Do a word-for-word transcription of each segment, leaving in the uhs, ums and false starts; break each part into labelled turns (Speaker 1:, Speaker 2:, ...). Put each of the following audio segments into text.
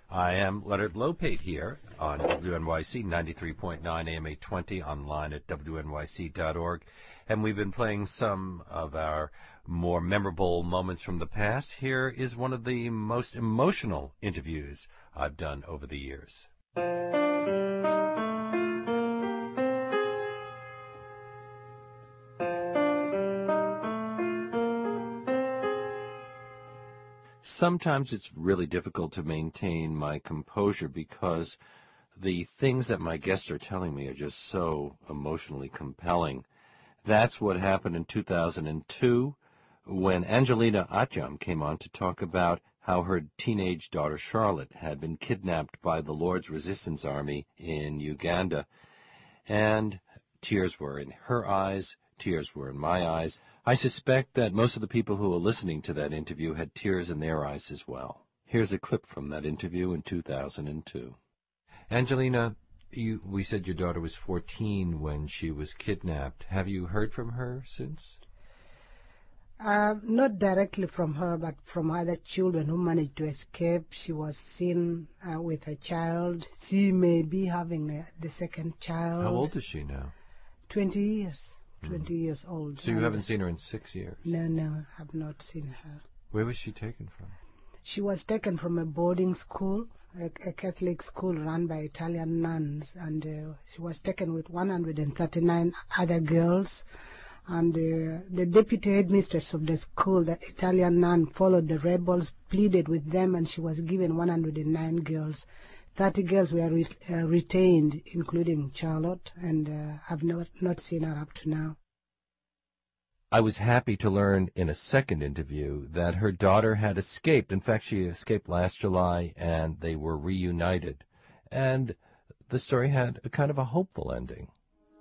Speaker 1: I am Leonard Lopate here on W N Y C ninety-three point nine A M eight twenty, online at W N Y C dot org. And we've been playing some of our more memorable moments from the past. Here is one of the most emotional interviews I've done over the years. Sometimes it's really difficult to maintain my composure because the things that my guests are telling me are just so emotionally compelling. That's what happened in two thousand two when Angelina Atyam came on to talk about how her teenage daughter Charlotte had been kidnapped by the Lord's Resistance Army in Uganda. And tears were in her eyes, tears were in my eyes. I suspect that most of the people who were listening to that interview had tears in their eyes as well. Here's a clip from that interview in two thousand two. Angelina, you, we said your daughter was fourteen when she was kidnapped. Have you heard from her since?
Speaker 2: Uh, not directly from her, but from other children who managed to escape. She was seen uh, with a child. She may be having a, the second child.
Speaker 1: How old is she now?
Speaker 2: Twenty years. Twenty mm. years old.
Speaker 1: So you haven't seen her in six years?
Speaker 2: No, no, I have not seen her.
Speaker 1: Where was she taken from?
Speaker 2: She was taken from a boarding school, a, a Catholic school run by Italian nuns, and uh, she was taken with one hundred thirty-nine other girls. And uh, the deputy headmistress of the school, the Italian nun, followed the rebels, pleaded with them, and she was given one hundred nine girls. thirty girls were re uh, retained, including Charlotte, and uh, I've not, not seen her up to now.
Speaker 1: I was happy to learn in a second interview that her daughter had escaped. In fact, she escaped last July, and they were reunited. And the story had a kind of a hopeful ending.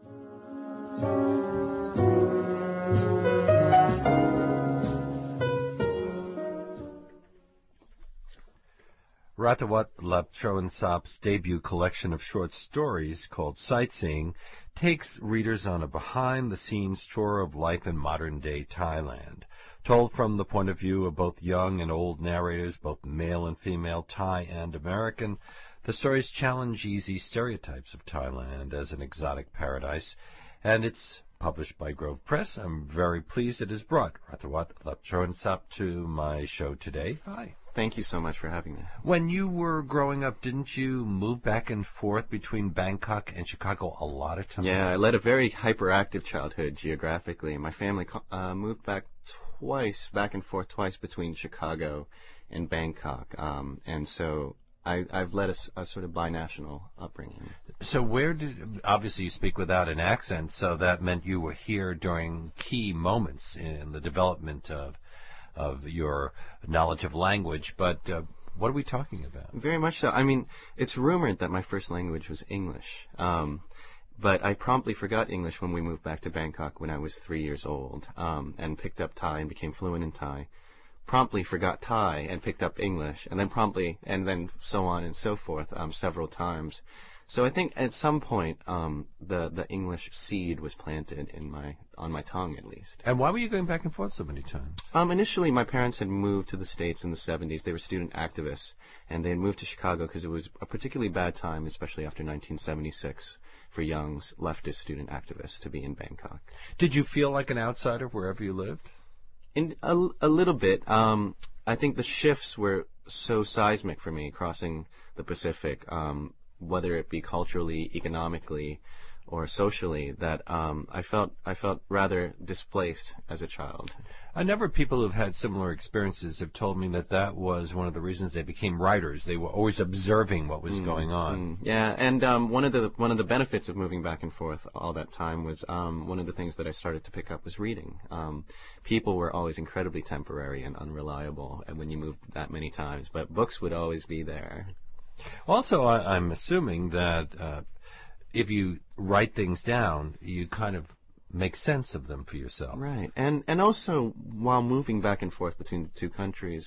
Speaker 1: Ratawat Lapchoensap's debut collection of short stories called Sightseeing takes readers on a behind-the-scenes tour of life in modern-day Thailand, told from the point of view of both young and old narrators, both male and female, Thai and American. The stories challenge easy stereotypes of Thailand as an exotic paradise, and it's published by Grove Press. I'm very pleased it has brought Ratawat Lapchoensap to my show today. Hi.
Speaker 3: Thank you so much for having me.
Speaker 1: When you were growing up, didn't you move back and forth between Bangkok and Chicago a lot of times?
Speaker 3: Yeah, I led a very hyperactive childhood geographically. My family uh, moved back twice, back and forth twice between Chicago and Bangkok. Um, and so I, I've led a, a sort of binational upbringing.
Speaker 1: So where did, obviously you speak without an accent, so that meant you were here during key moments in the development of of your knowledge of language, but uh, what are we talking about?
Speaker 3: Very much so. I mean, it's rumored that my first language was English, um, but I promptly forgot English when we moved back to Bangkok when I was three years old, um, and picked up Thai and became fluent in Thai. Promptly forgot Thai and picked up English, and then promptly, and then so on and so forth, um, several times. So I think at some point, um, the the English seed was planted in my on my tongue, at least.
Speaker 1: And why were you going back and forth so many times?
Speaker 3: Um, initially, my parents had moved to the States in the seventies. They were student activists, and they had moved to Chicago because it was a particularly bad time, especially after nineteen seventy-six, for young leftist student activists to be in Bangkok.
Speaker 1: Did you feel like an outsider wherever you lived?
Speaker 3: In a, a little bit. Um, I think the shifts were so seismic for me, crossing the Pacific. Um, whether it be culturally, economically, or socially, that um, I felt I felt rather displaced as a child.
Speaker 1: A number of people who've had similar experiences have told me that that was one of the reasons they became writers. They were always observing what was mm, going on.
Speaker 3: Mm, yeah, and um, one of the one of the benefits of moving back and forth all that time was um, one of the things that I started to pick up was reading. Um, people were always incredibly temporary and unreliable, and when you moved that many times, but books would always be there.
Speaker 1: Also, I, I'm assuming that uh, if you write things down, you kind of make sense of them for yourself.
Speaker 3: Right. And and also, while moving back and forth between the two countries,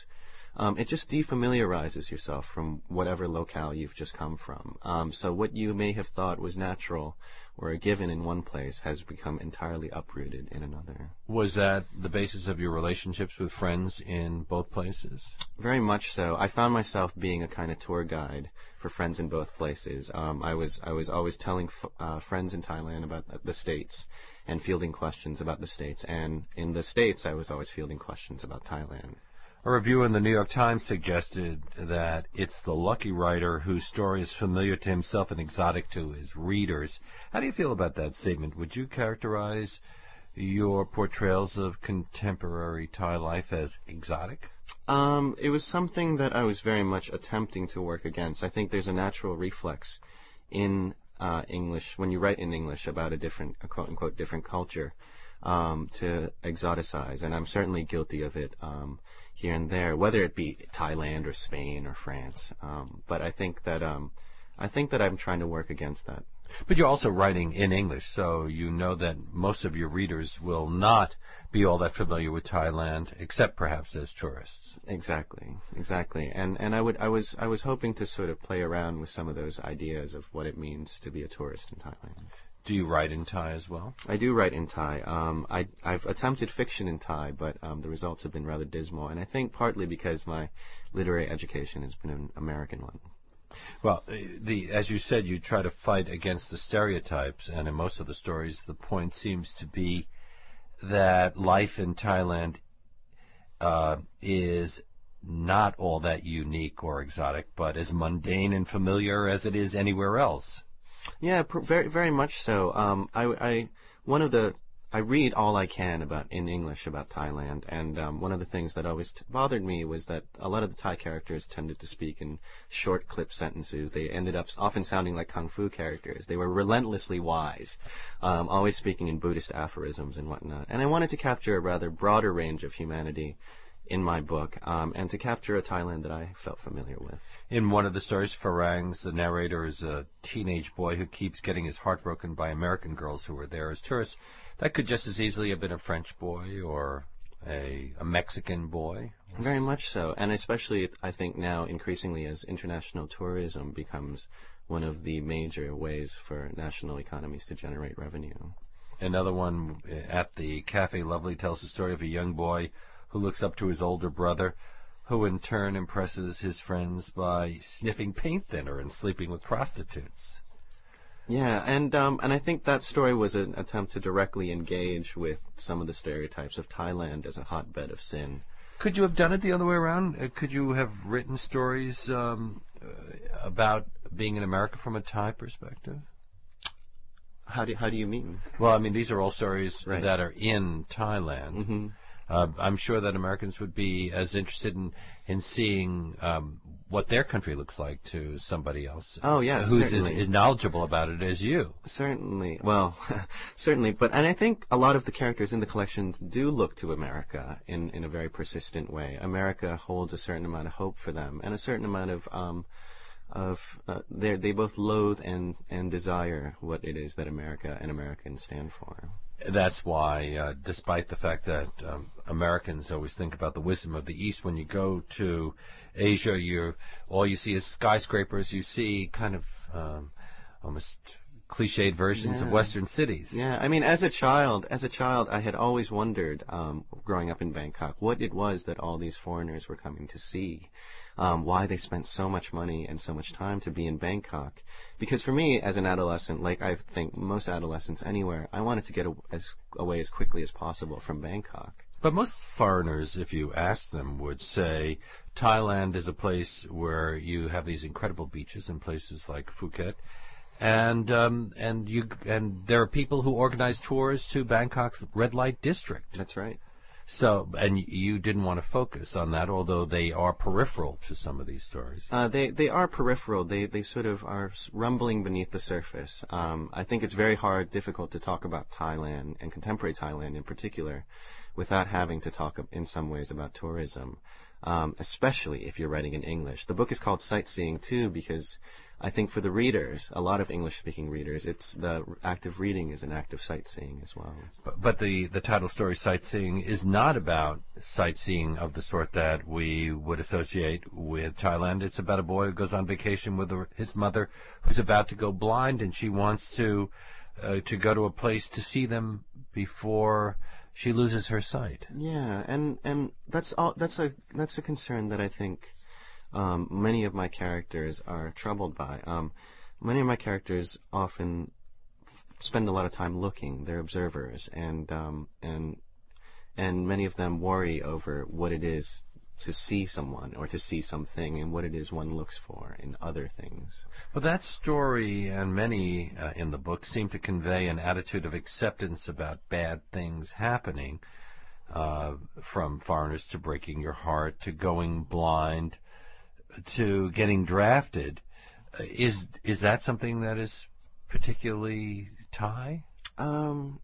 Speaker 3: um, it just defamiliarizes yourself from whatever locale you've just come from. Um, so what you may have thought was natural or a given in one place has become entirely uprooted in another.
Speaker 1: Was that the basis of your relationships with friends in both places?
Speaker 3: Very much so. I found myself being a kind of tour guide for friends in both places. Um, I was I was always telling f- uh, friends in Thailand about the States and fielding questions about the States, and in the States I was always fielding questions about Thailand.
Speaker 1: A review in the New York Times suggested that it's the lucky writer whose story is familiar to himself and exotic to his readers. How do you feel about that statement? Would you characterize your portrayals of contemporary Thai life as exotic?
Speaker 3: Um, it was something that I was very much attempting to work against. I think there's a natural reflex in uh, English, when you write in English about a different, a quote-unquote, different culture, um, to exoticize, and I'm certainly guilty of it um, here and there, whether it be Thailand or Spain or France. Um, but I think that um, I think that I'm trying to work against that.
Speaker 1: But you're also writing in English, so you know that most of your readers will not be all that familiar with Thailand, except perhaps as tourists.
Speaker 3: Exactly, exactly. And and I would I was I was hoping to sort of play around with some of those ideas of what it means to be a tourist in Thailand.
Speaker 1: Do you write in Thai as well?
Speaker 3: I do write in Thai. Um, I I've attempted fiction in Thai, but um, the results have been rather dismal, and I think partly because my literary education has been an American one.
Speaker 1: Well, the as you said, you try to fight against the stereotypes, and in most of the stories, the point seems to be that life in Thailand uh, is not all that unique or exotic, but as mundane and familiar as it is anywhere else.
Speaker 3: Yeah, pr- very very much so. Um, I, I one of the I read all I can about in English about Thailand, and um, one of the things that always t- bothered me was that a lot of the Thai characters tended to speak in short clip sentences. They ended up often sounding like kung fu characters. They were relentlessly wise, um, always speaking in Buddhist aphorisms and whatnot. And I wanted to capture a rather broader range of humanity in my book, um, and to capture a Thailand that I felt familiar with.
Speaker 1: In one of the stories, Farangs, the narrator, is a teenage boy who keeps getting his heart broken by American girls who are there as tourists. That could just as easily have been a French boy or a, a Mexican boy.
Speaker 3: Very much so, and especially, I think now, increasingly, as international tourism becomes one of the major ways for national economies to generate revenue.
Speaker 1: Another one, At the Cafe Lovely, tells the story of a young boy who looks up to his older brother, who in turn impresses his friends by sniffing paint thinner and sleeping with prostitutes.
Speaker 3: Yeah, and um, and I think that story was an attempt to directly engage with some of the stereotypes of Thailand as a hotbed of sin.
Speaker 1: Could you have done it the other way around? Uh, could you have written stories um, uh, about being in America from a Thai perspective?
Speaker 3: How do how do you mean?
Speaker 1: Well, I mean, these are all stories
Speaker 3: Right.
Speaker 1: that are in Thailand.
Speaker 3: Mm-hmm.
Speaker 1: Uh, I'm sure that Americans would be as interested in, in seeing um, what their country looks like to somebody else.
Speaker 3: Oh, yeah,
Speaker 1: who's as,
Speaker 3: certainly.
Speaker 1: as knowledgeable about it as you.
Speaker 3: Certainly. Well, certainly. But and I think a lot of the characters in the collection do look to America in, in a very persistent way. America holds a certain amount of hope for them and a certain amount of um, of uh, they they both loathe and and desire what it is that America and Americans stand for.
Speaker 1: That's why, uh, despite the fact that um, Americans always think about the wisdom of the East, when you go to Asia, you all you see is skyscrapers. You see kind of um, almost cliched versions
Speaker 3: Yeah.
Speaker 1: of Western cities.
Speaker 3: Yeah, I mean, as a child, as a child, I had always wondered, um, growing up in Bangkok, what it was that all these foreigners were coming to see, um, why they spent so much money and so much time to be in Bangkok. Because for me, as an adolescent, like I think most adolescents anywhere, I wanted to get a, as, away as quickly as possible from Bangkok.
Speaker 1: But most foreigners, if you ask them, would say Thailand is a place where you have these incredible beaches in places like Phuket. And um, and you and there are people who organize tours to Bangkok's red light district.
Speaker 3: That's right.
Speaker 1: So, and you didn't want to focus on that, although they are peripheral to some of these stories.
Speaker 3: Uh, they they are peripheral. They they sort of are rumbling beneath the surface. Um, I think it's very hard, difficult to talk about Thailand and contemporary Thailand in particular, without having to talk in some ways about tourism, um, especially if you're writing in English. The book is called Sightseeing too because I think for the readers, a lot of English-speaking readers, it's the act of reading is an act of sightseeing as well.
Speaker 1: But, but the, the title story, Sightseeing, is not about sightseeing of the sort that we would associate with Thailand. It's about a boy who goes on vacation with a, his mother who's about to go blind, and she wants to uh, to go to a place to see them before she loses her sight.
Speaker 3: Yeah, and, and that's all, that's a that's a concern that I think um, many of my characters are troubled by. Um, many of my characters often spend a lot of time looking; they're observers, and um, and and many of them worry over what it is to see someone or to see something, and what it is one looks for in other things.
Speaker 1: Well, that story and many uh, in the book seem to convey an attitude of acceptance about bad things happening, uh, from foreigners to breaking your heart to going blind to getting drafted. Uh, is is that something that is particularly Thai?
Speaker 3: Um,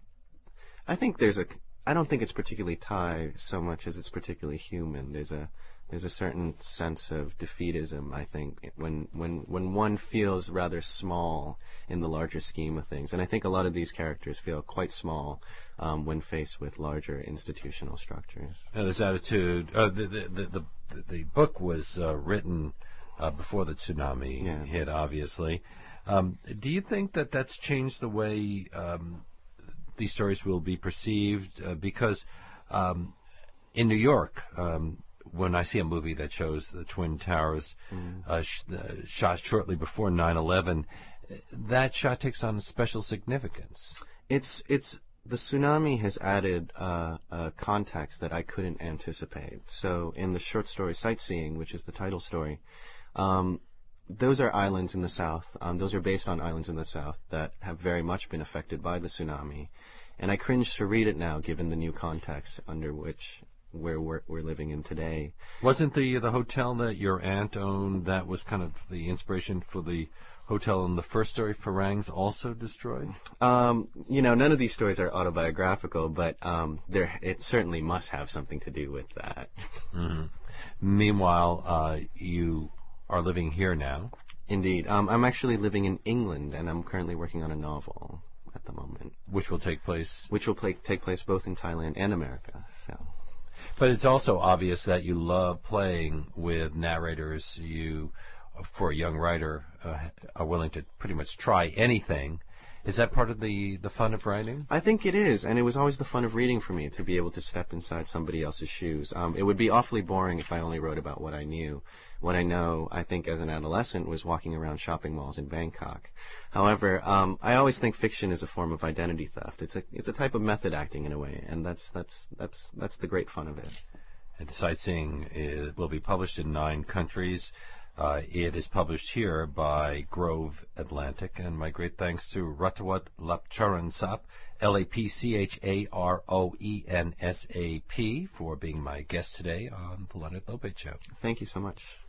Speaker 3: I think there's a. I don't think it's particularly Thai so much as it's particularly human. There's a there's a certain sense of defeatism, I think, when when when one feels rather small in the larger scheme of things. And I think a lot of these characters feel quite small um, when faced with larger institutional structures.
Speaker 1: Now, this attitude. Uh, the, the the the the book was uh, written uh, before the tsunami
Speaker 3: Yeah.
Speaker 1: hit, obviously. Um, do you think that that's changed the way Um, these stories will be perceived? Uh, because um, in New York, um, when I see a movie that shows the Twin Towers mm. uh, sh- uh, shot shortly before nine eleven, that shot takes on special significance.
Speaker 3: It's it's the tsunami has added uh, a context that I couldn't anticipate. So in the short story Sightseeing, which is the title story, um, those are islands in the south. Um, those are based on islands in the south that have very much been affected by the tsunami. And I cringe to read it now, given the new context under which where we're, we're living in today.
Speaker 1: Wasn't the the hotel that your aunt owned, that was kind of the inspiration for the hotel in the first story, Farangs, also destroyed?
Speaker 3: Um, you know, none of these stories are autobiographical, but um, there it certainly must have something to do with that.
Speaker 1: Mm-hmm. Meanwhile, uh, you are living here now.
Speaker 3: Indeed. Um, I'm actually living in England, and I'm currently working on a novel at the moment.
Speaker 1: Which will take place?
Speaker 3: Which will play, take place both in Thailand and America. So.
Speaker 1: But it's also obvious that you love playing with narrators. You, for a young writer, uh, are willing to pretty much try anything. Is that part of the, the fun of writing?
Speaker 3: I think it is, and it was always the fun of reading for me, to be able to step inside somebody else's shoes. Um, it would be awfully boring if I only wrote about what I knew. What I know, I think, as an adolescent, was walking around shopping malls in Bangkok. However, um, I always think fiction is a form of identity theft. It's a it's a type of method acting in a way, and that's that's that's that's the great fun of it.
Speaker 1: And Sightseeing is, will be published in nine countries. Uh, it is published here by Grove Atlantic, and my great thanks to Ratawat Lapcharansap, L A P C H A R O E N S A P, for being my guest today on The Leonard Lopate Show.
Speaker 3: Thank you so much.